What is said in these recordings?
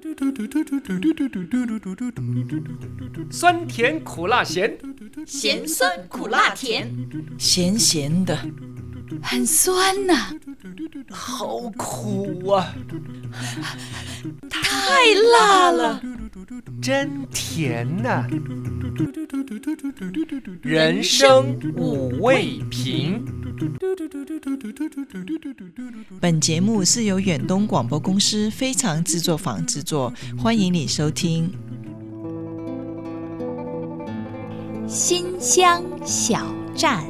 酸甜苦辣咸， 咸酸苦辣甜， 咸咸的，很酸呐， 好苦啊， 太辣了， 真甜呐。人生五味瓶。 本节目是由远东广播公司非常制作坊制作，欢迎你收听。 新乡小站。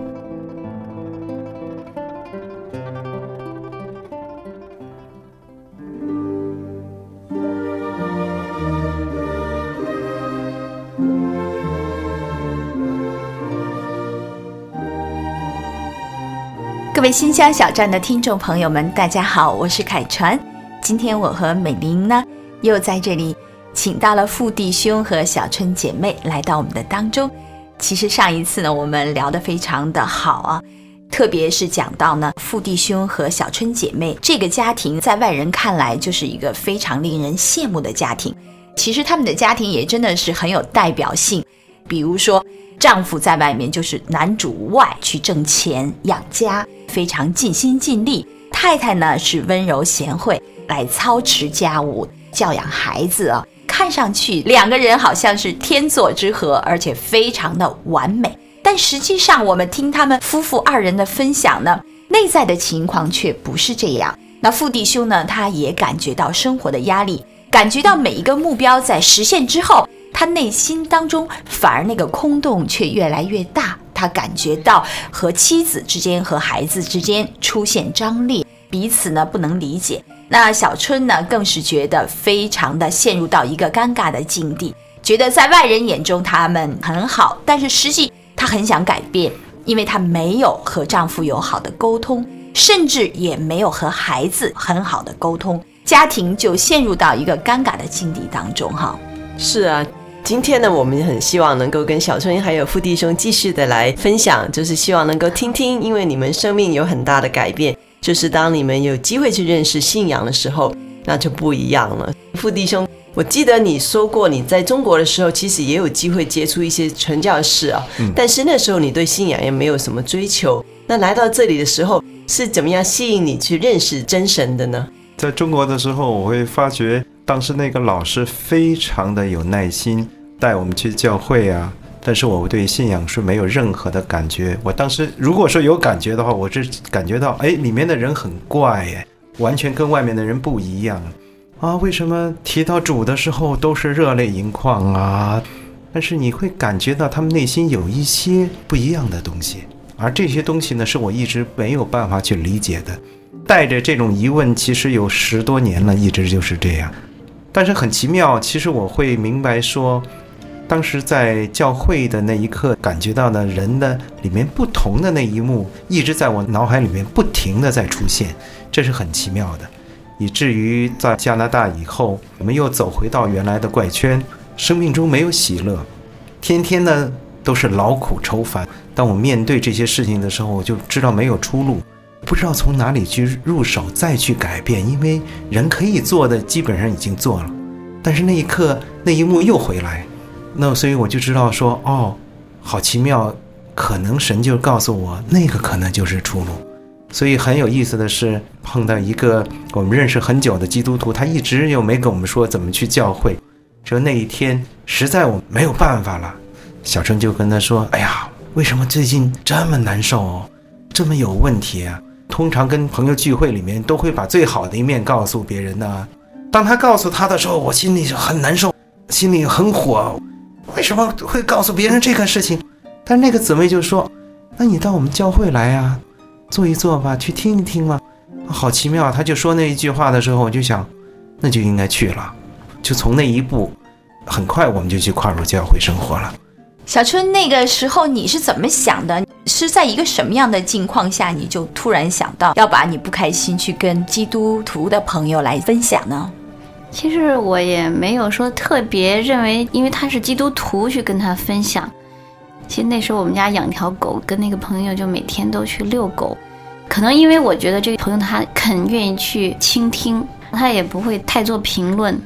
各位新乡小站的听众朋友们，大家好，我是凯传。今天我和美玲呢，又在这里请到了傅弟兄和小春姐妹来到我们的当中。其实上一次呢，我们聊得非常的好啊，特别是讲到呢，傅弟兄和小春姐妹这个家庭，在外人看来就是一个非常令人羡慕的家庭。其实他们的家庭也真的是很有代表性，比如说丈夫在外面就是男主外去挣钱养家，非常尽心尽力，太太呢是温柔贤惠，来操持家务教养孩子啊，看上去两个人好像是天作之合，而且非常的完美。但实际上我们听他们夫妇二人的分享呢，内在的情况却不是这样。那傅弟兄呢，他也感觉到生活的压力，感觉到每一个目标在实现之后，他内心当中反而那个空洞却越来越大，他感觉到和妻子之间和孩子之间出现张力，彼此呢不能理解。那小春呢更是觉得非常的陷入到一个尴尬的境地，觉得在外人眼中他们很好，但是实际她很想改变，因为她没有和丈夫有好的沟通，甚至也没有和孩子很好的沟通，家庭就陷入到一个尴尬的境地当中哈。 是啊，今天呢，我们很希望能够跟小春还有傅弟兄继续的来分享，就是希望能够听听，因为你们生命有很大的改变，就是当你们有机会去认识信仰的时候，那就不一样了。傅弟兄，我记得你说过你在中国的时候其实也有机会接触一些传教士啊，但是那时候你对信仰也没有什么追求，那来到这里的时候是怎么样吸引你去认识真神的呢？ 在中国的时候，我会发觉当时那个老师非常的有耐心，带我们去教会啊，但是我对信仰是没有任何的感觉。我当时如果说有感觉的话，我是感觉到里面的人很怪耶，完全跟外面的人不一样啊。为什么提到主的时候都是热泪盈眶啊？但是你会感觉到他们内心有一些不一样的东西，而这些东西呢，是我一直没有办法去理解的。带着这种疑问，其实有10多年了，一直就是这样。但是很奇妙，其实我会明白说，当时在教会的那一刻感觉到的人的里面不同的那一幕，一直在我脑海里面不停的在出现，这是很奇妙的。以至于在加拿大以后，我们又走回到原来的怪圈，生命中没有喜乐，天天呢都是劳苦愁烦。当我面对这些事情的时候，我就知道没有出路，不知道从哪里去入手再去改变，因为人可以做的基本上已经做了。但是那一刻那一幕又回来，那所以我就知道说，好奇妙，可能神就告诉我那个可能就是出路。所以很有意思的是，碰到一个我们认识很久的基督徒，他一直又没跟我们说怎么去教会。就那一天实在我没有办法了，小春就跟他说，哎呀，为什么最近这么难受这么有问题啊？通常跟朋友聚会里面都会把最好的一面告诉别人啊。当他告诉他的时候，我心里很难受，心里很火，为什么会告诉别人这个事情？但那个姊妹就说，那你到我们教会来啊，坐一坐吧，去听一听嘛。好奇妙，他就说那一句话的时候，我就想那就应该去了。就从那一步很快我们就去跨入教会生活了。 小春，那个时候你是怎么想的？是在一个什么样的境况下，你就突然想到要把你不开心去跟基督徒的朋友来分享呢？ 其实我也没有说特别认为因为他是基督徒去跟他分享。其实那时候我们家养条狗，跟那个朋友就每天都去遛狗，可能因为我觉得这个朋友他肯愿意去倾听，他也不会太做评论，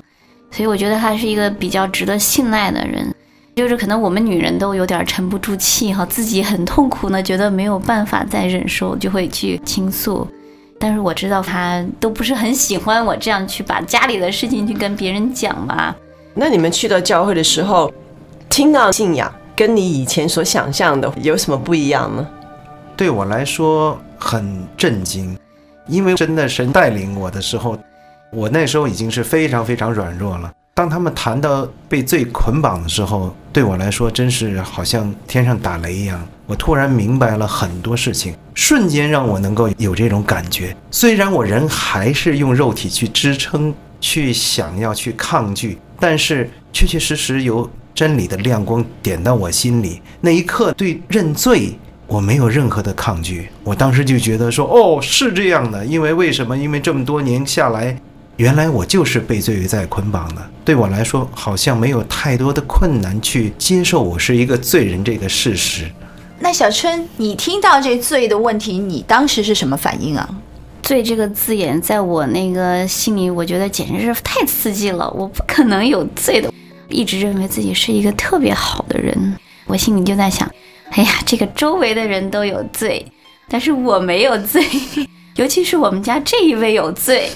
所以我觉得他是一个比较值得信赖的人。就是可能我们女人都有点沉不住气哈，自己很痛苦呢，觉得没有办法再忍受，就会去倾诉。但是我知道他都不是很喜欢我这样去把家里的事情去跟别人讲吧。 那你们去到教会的时候，听到信仰跟你以前所想象的有什么不一样呢？ 对我来说很震惊，因为真的神带领我的时候，我那时候已经是非常非常软弱了。当他们谈到被罪捆绑的时候，对我来说真是好像天上打雷一样，我突然明白了很多事情，瞬间让我能够有这种感觉。虽然我人还是用肉体去支撑，去想要去抗拒，但是确确实实有真理的亮光点到我心里。那一刻对认罪我没有任何的抗拒，我当时就觉得说，哦，是这样的。因为为什么？因为这么多年下来，原来我就是被罪在捆绑的。对我来说好像没有太多的困难去接受我是一个罪人这个事实。 那小春，你听到这罪的问题，你当时是什么反应啊？ 罪这个字眼在我那个心里，我觉得简直是太刺激了，我不可能有罪的。一直认为自己是一个特别好的人，我心里就在想，哎呀，这个周围的人都有罪，但是我没有罪，尤其是我们家这一位有罪。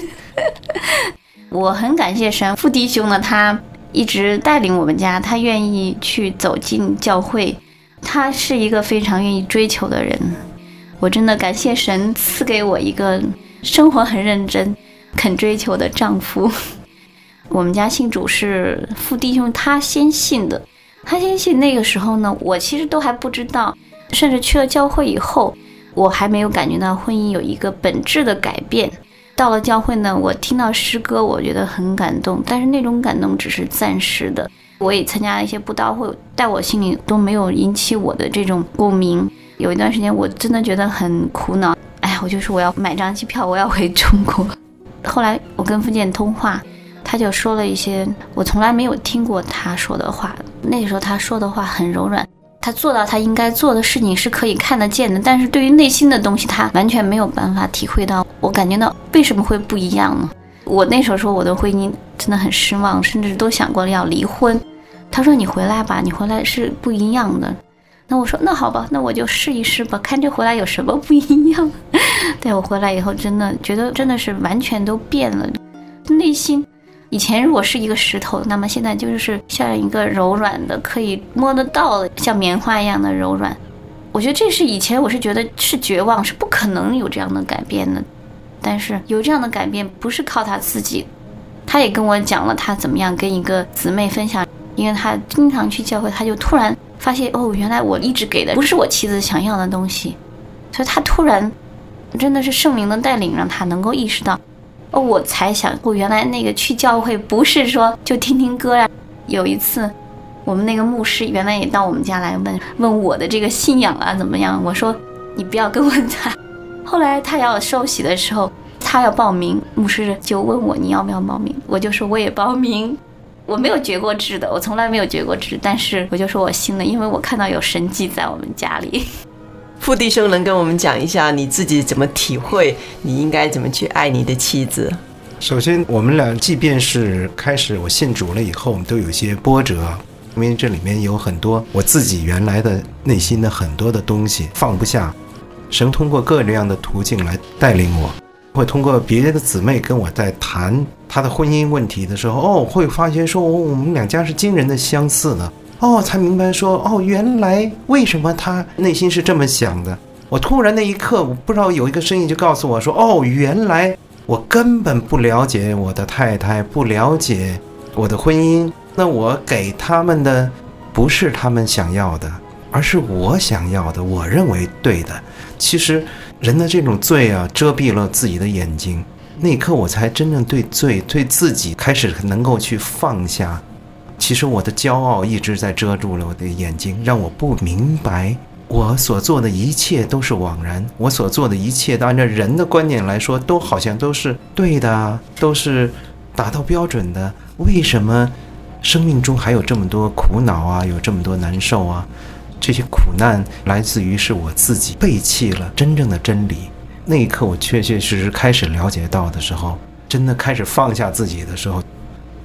我很感谢神父弟兄呢，他一直带领我们家，他愿意去走进教会，他是一个非常愿意追求的人。我真的感谢神赐给我一个生活很认真肯追求的丈夫。我们家信主是父弟兄他先信的，他先信。那个时候呢，我其实都还不知道，甚至去了教会以后，我还没有感觉到婚姻有一个本质的改变。到了教会呢，我听到诗歌，我觉得很感动，但是那种感动只是暂时的。我也参加了一些布道会，在我心里都没有引起我的这种共鸣。有一段时间我真的觉得很苦恼，哎呀，我就说我要买张机票，我要回中国。后来我跟福建通话，他就说了一些我从来没有听过他说的话。那个时候他说的话很柔软，他做到他应该做的事情是可以看得见的，但是对于内心的东西他完全没有办法体会到。我感觉到为什么会不一样呢？我那时候说我的婚姻真的很失望，甚至都想过要离婚。他说你回来吧，你回来是不一样的。那我说那好吧，那我就试一试吧，看这回来有什么不一样。对，我回来以后真的觉得真的是完全都变了，内心以前如果是一个石头，那么现在就是像一个柔软的可以摸得到的像棉花一样的柔软。我觉得这是以前我是觉得是绝望，是不可能有这样的改变的。但是有这样的改变不是靠他自己，他也跟我讲了他怎么样跟一个姊妹分享，因为他经常去教会，他就突然发现，哦，原来我一直给的不是我妻子想要的东西。所以他突然真的是圣灵的带领，让他能够意识到，哦，我才想，我原来那个去教会不是说就听听歌啊。有一次我们那个牧师原来也到我们家来问我的这个信仰啊怎么样，我说你不要跟我谈。后来他要受洗的时候，他要报名，牧师就问我你要不要报名，我就说我也报名。我没有觉过志的，我从来没有觉过志，但是我就说我信了，因为我看到有神迹在我们家里。 傅弟兄能跟我们讲一下你自己怎么体会你应该怎么去爱你的妻子？ 首先我们俩即便是开始我信主了以后，我们都有一些波折，因为这里面有很多我自己原来的内心的很多的东西放不下。神通过各样的途径来带领我，会通过别的姊妹跟我在谈她的婚姻问题的时候，会发现说，我们两家是惊人的相似的，才明白说，原来为什么她内心是这么想的。我突然那一刻，我不知道有一个声音就告诉我说，原来我根本不了解我的太太，不了解我的婚姻，那我给他们的不是他们想要的，而是我想要的，我认为对的。其实人的这种罪啊，遮蔽了自己的眼睛。那一刻我才真正对罪对自己开始能够去放下。其实我的骄傲一直在遮住了我的眼睛，让我不明白我所做的一切都是枉然，我所做的一切按照人的观念来说都好像都是对的，都是达到标准的。为什么生命中还有这么多苦恼啊，有这么多难受啊？这些苦难来自于是我自己背弃了真正的真理。那一刻我确确实实开始了解到的时候，真的开始放下自己的时候，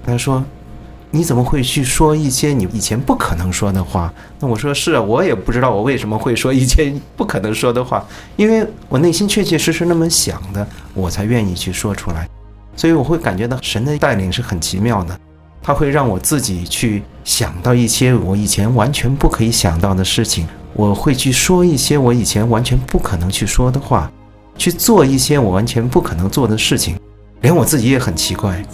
他说你怎么会去说一些你以前不可能说的话？那我说是啊，我也不知道我为什么会说以前不可能说的话，因为我内心确确实实那么想的，我才愿意去说出来。所以我会感觉到神的带领是很奇妙的，他会让我自己去想到一些我以前完全不可以想到的事情，我会去说一些我以前完全不可能去说的话，去做一些我完全不可能做的事情，连我自己也很奇怪。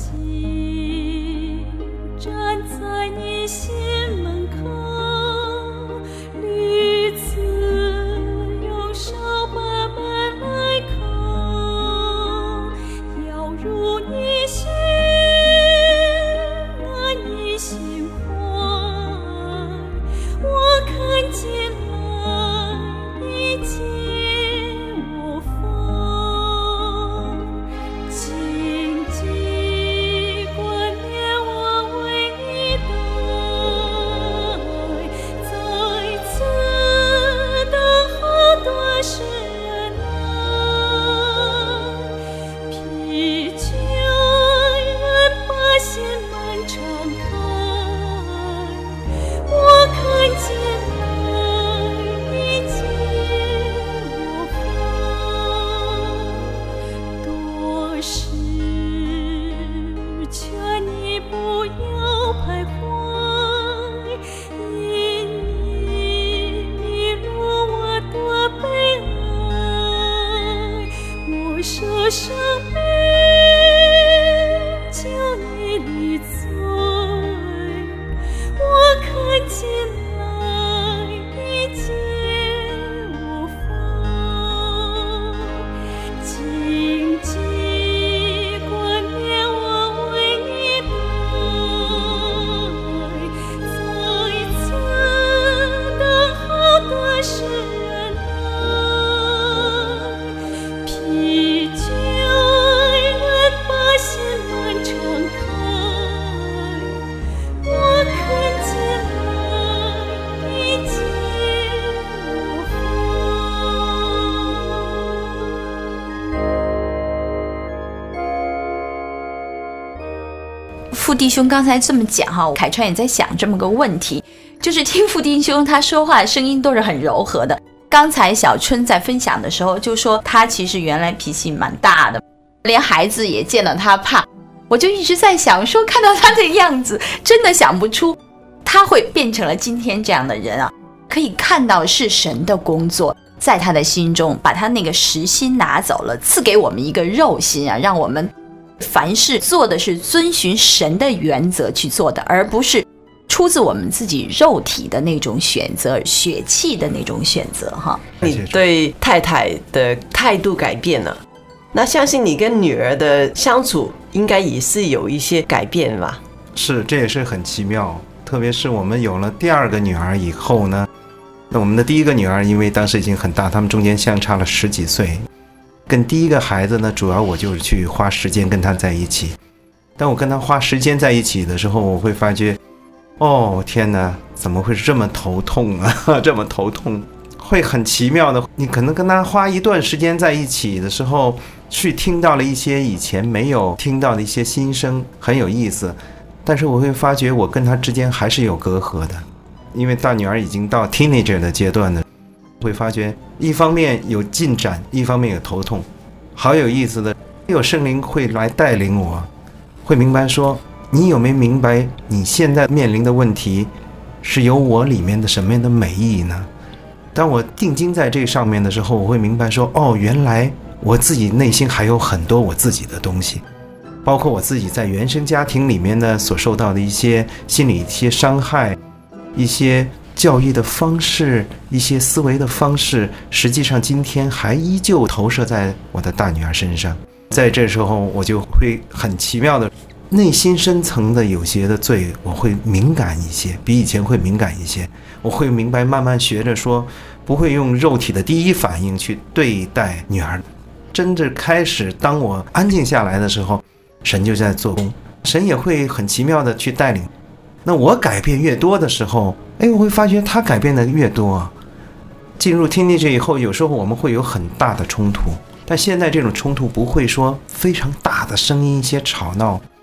傅弟兄刚才这么讲哈，凯川也在想这么个问题，就是听傅弟兄他说话的声音都是很柔和的。刚才小春在分享的时候就说他其实原来脾气蛮大的，连孩子也见了他怕。我就一直在想说，看到他的样子真的想不出他会变成了今天这样的人啊。可以看到是神的工作在他的心中，把他那个实心拿走了，赐给我们一个肉心啊，让我们凡事做的是遵循神的原则去做的，而不是出自我们自己肉体的那种选择，血气的那种选择哈。 你对太太的态度改变了，那相信你跟女儿的相处应该也是有一些改变吧？ 是，这也是很奇妙。特别是我们有了第二个女儿以后呢，那我们的第一个女儿因为当时已经很大，他们中间相差了10几岁，跟第一个孩子呢，主要我就是去花时间跟他在一起。当我跟他花时间在一起的时候，我会发觉，哦天哪，怎么会这么头痛啊？这么头痛，会很奇妙的。你可能跟他花一段时间在一起的时候，去听到了一些以前没有听到的一些心声，很有意思。但是我会发觉，我跟他之间还是有隔阂的，因为大女儿已经到 teenager 的阶段了。会发觉一方面有进展，一方面有头痛，好有意思的。有圣灵会来带领我，会明白说，你有没有明白你现在面临的问题是有我里面的什么样的美意呢？当我定睛在这上面的时候，我会明白说，哦，原来我自己内心还有很多我自己的东西，包括我自己在原生家庭里面呢所受到的一些心理一些伤害，一些教育的方式，一些思维的方式，实际上今天还依旧投射在我的大女儿身上。在这时候我就会很奇妙的，内心深层的有些的罪我会敏感一些，比以前会敏感一些。我会明白，慢慢学着说，不会用肉体的第一反应去对待女儿。真正开始当我安静下来的时候，神就在做工，神也会很奇妙的去带领。那我改变越多的时候，我会发觉他改变的越多。进入teenager以后，有时候我们会有很大的冲突，但现在这种冲突不会说非常大的声音，一些吵闹，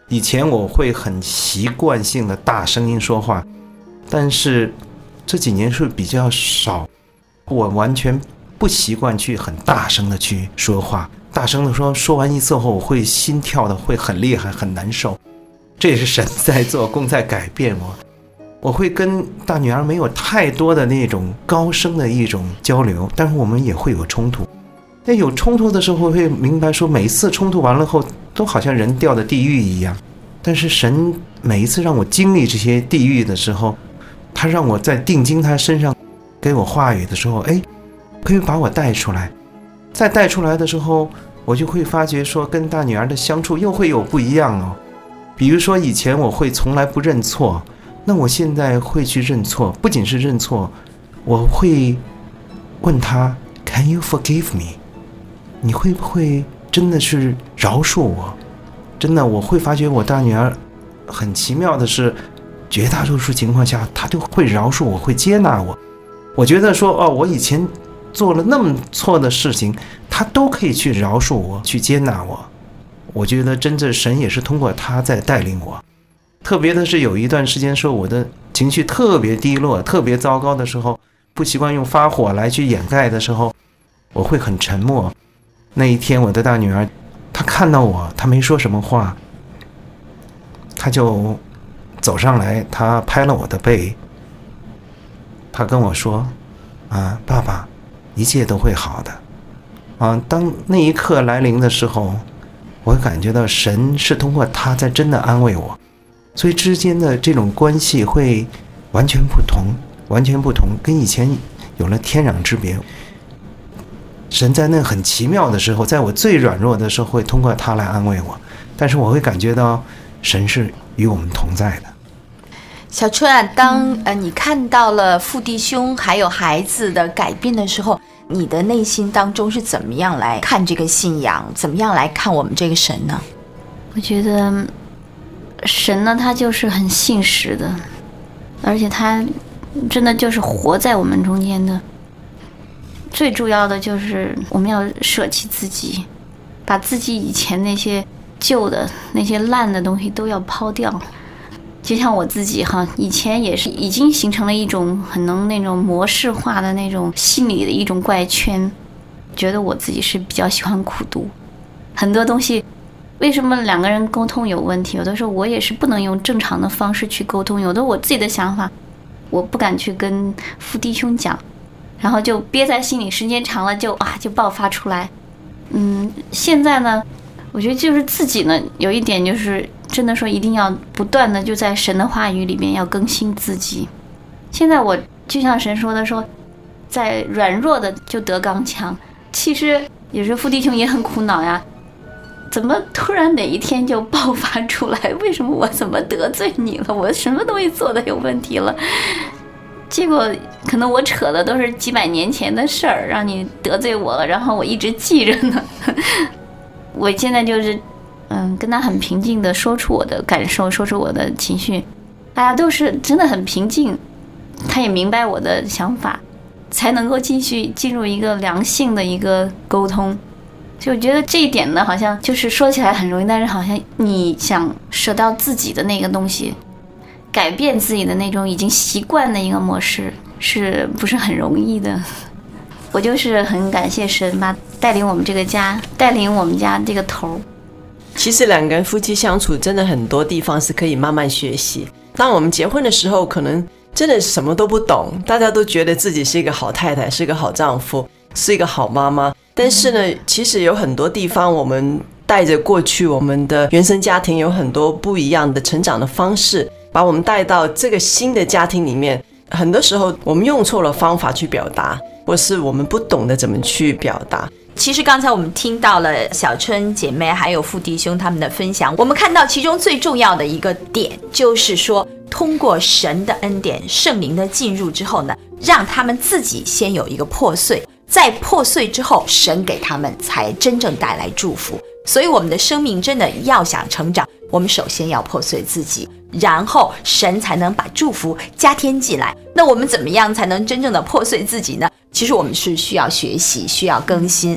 以前我会很习惯性的大声音说话，但是这几年是比较少，我完全不习惯去很大声的去说话，大声的说完一次后，我会心跳的会很厉害，很难受。这也是神在做工，在改变我。我会跟大女儿没有太多的那种高声的一种交流，但是我们也会有冲突。但有冲突的时候会明白说，每一次冲突完了后都好像人掉到地狱一样，但是神每一次让我经历这些地狱的时候，他让我在定睛他身上给我话语的时候，可以把我带出来。再带出来的时候，我就会发觉说跟大女儿的相处又会有不一样哦。比如说以前我会从来不认错，那我现在会去认错，不仅是认错，我会问他 Can you forgive me？ 你会不会真的是饶恕我？真的，我会发觉我大女儿很奇妙的是，绝大多数情况下她就会饶恕我，会接纳我。我觉得说我以前做了那么错的事情，她都可以去饶恕我，去接纳我。我觉得真正神也是通过她在带领我。特别的是有一段时间说我的情绪特别低落，特别糟糕的时候，不习惯用发火来去掩盖的时候，我会很沉默。那一天我的大女儿她看到我，她没说什么话，她就走上来，她拍了我的背，她跟我说爸爸，一切都会好的。当那一刻来临的时候，我感觉到神是通过她在真的安慰我，所以之间的这种关系会完全不同，完全不同，跟以前有了天壤之别。神在那很奇妙的时候，在我最软弱的时候会通过他来安慰我，但是我会感觉到神是与我们同在的。 小春啊，当你看到了父弟兄还有孩子的改变的时候，你的内心当中是怎么样来看这个信仰，怎么样来看我们这个神呢？ 我觉得神呢，他就是很信实的，而且他真的就是活在我们中间的。最主要的就是我们要舍弃自己，把自己以前那些旧的那些烂的东西都要抛掉。就像我自己以前也是已经形成了一种很能那种模式化的那种心理的一种怪圈，觉得我自己是比较喜欢苦读，很多东西为什么两个人沟通有问题，有的时候我也是不能用正常的方式去沟通，有的我自己的想法我不敢去跟父弟兄讲，然后就憋在心里，时间长了就爆发出来。现在呢，我觉得就是自己呢有一点就是真的说一定要不断的就在神的话语里面要更新自己。现在我就像神说的说，在软弱的就得刚强。其实有时候父弟兄也很苦恼呀，怎么突然哪一天就爆发出来？为什么我怎么得罪你了？我什么东西做的有问题了？结果可能我扯的都是几百年前的事儿，让你得罪我了，然后我一直记着呢。我现在就是跟他很平静的说出我的感受，说出我的情绪，大家都是真的很平静，他也明白我的想法，才能够继续进入一个良性的一个沟通。就我觉得这一点呢，好像就是说起来很容易，但是好像你想舍掉自己的那个东西，改变自己的那种已经习惯的一个模式，是不是很容易的？我就是很感谢神吧，带领我们这个家，带领我们家这个头。 其实两个人夫妻相处真的很多地方是可以慢慢学习。当我们结婚的时候，可能真的什么都不懂，大家都觉得自己是一个好太太，是一个好丈夫，是一个好妈妈。但是呢，其实有很多地方我们带着过去我们的原生家庭有很多不一样的成长的方式，把我们带到这个新的家庭里面。很多时候我们用错了方法去表达，或是我们不懂得怎么去表达。 其实刚才我们听到了小春姐妹还有父弟兄他们的分享，我们看到其中最重要的一个点就是说，通过神的恩典圣灵的进入之后呢，让他们自己先有一个破碎，在破碎之后神给他们才真正带来祝福。所以我们的生命真的要想成长，我们首先要破碎自己，然后神才能把祝福加添进来。那我们怎么样才能真正的破碎自己呢？其实我们是需要学习，需要更新。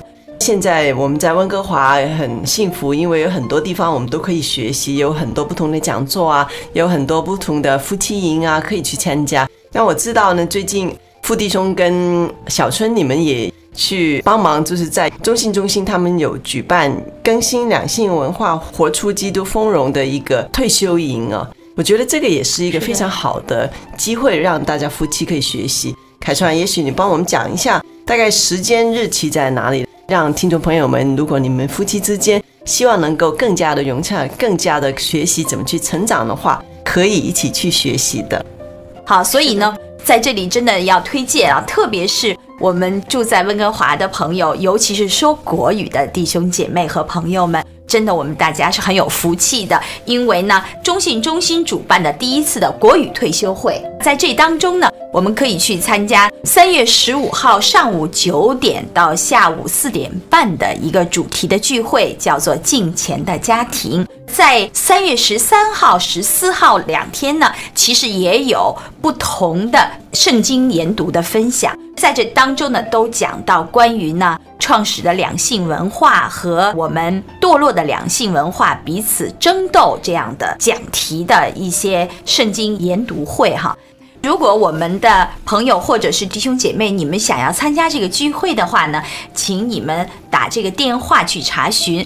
现在我们在温哥华很幸福，因为有很多地方我们都可以学习，有很多不同的讲座啊，有很多不同的夫妻营啊可以去参加。那我知道呢，最近傅弟兄跟小春你们也去帮忙，就是在中心他们有举办更新两性文化活出基督丰荣的一个退休营啊。我觉得这个也是一个非常好的机会，让大家夫妻可以学习。凯川，也许你帮我们讲一下大概时间日期在哪里，让听众朋友们，如果你们夫妻之间希望能够更加的融洽，更加的学习怎么去成长的话，可以一起去学习的。 好，所以呢，在这里真的要推荐啊，特别是我们住在温哥华的朋友，尤其是说国语的弟兄姐妹和朋友们，真的我们大家是很有福气的，因为呢，中信中心主办的第一次的国语退休会，在这当中呢，我们可以去参加3月15号上午9点到下午4点半的一个主题的聚会，叫做敬虔的家庭。在3月13号、14号2天呢，其实也有不同的圣经研读的分享，在这当中呢，都讲到关于呢创始的两性文化和我们堕落的两性文化彼此争斗这样的讲题的一些圣经研读会哈。如果我们的朋友或者是弟兄姐妹，你们想要参加这个聚会的话呢，请你们打这个电话去查询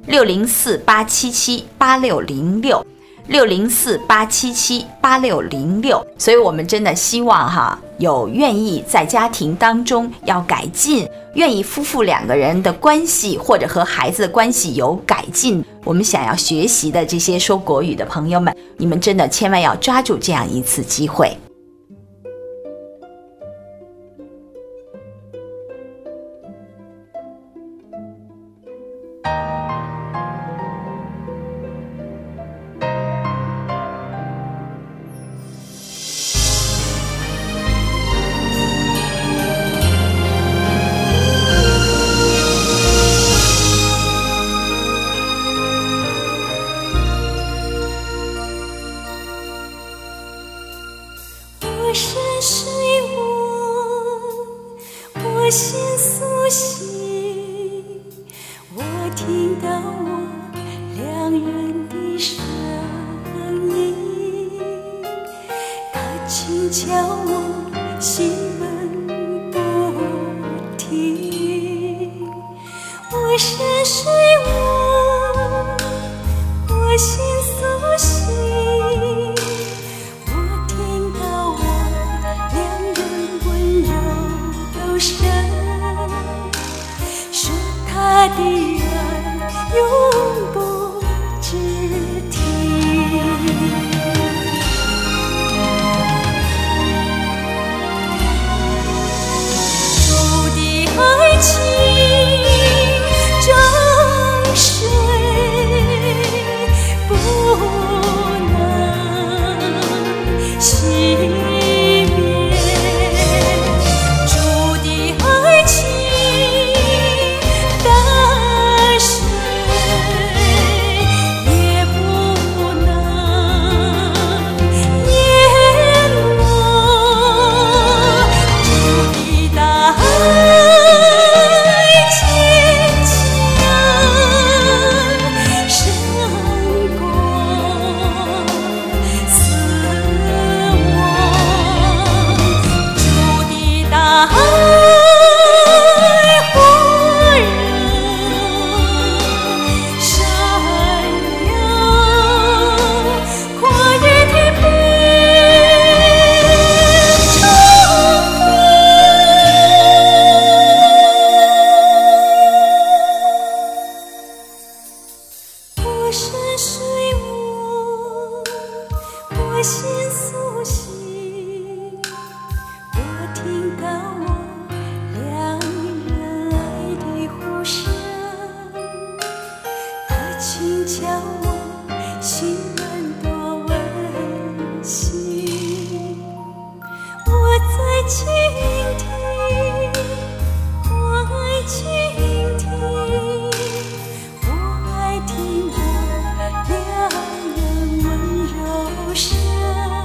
604-877-8606 604-877-8606。所以我们真的希望哈，有愿意在家庭当中要改进，愿意夫妇两个人的关系或者和孩子的关系有改进，我们想要学习的这些说国语的朋友们，你们真的千万要抓住这样一次机会。 我心苏醒，我听到我两人的声音，它轻敲我心门不停。我深睡我心苏醒，我听到我两人温柔的声，说他的爱永不止停。主的爱情我爱听我两人温柔声。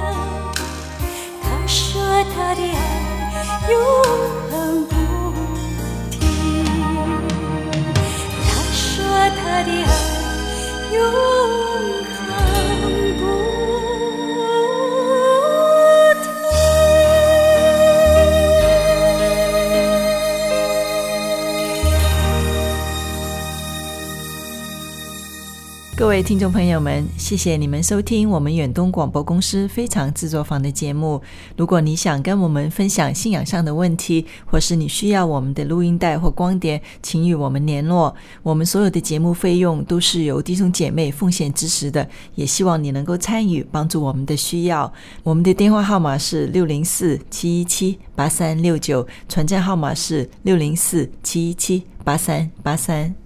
各位听众朋友们，谢谢你们收听我们远东广播公司非常制作坊的节目。如果你想跟我们分享信仰上的问题，或是你需要我们的录音带或光碟，请与我们联络。我们所有的节目费用都是由弟兄姐妹奉献支持的，也希望你能够参与，帮助我们的需要。我们的电话号码是604-717-8369，传真号码是604-717-8383。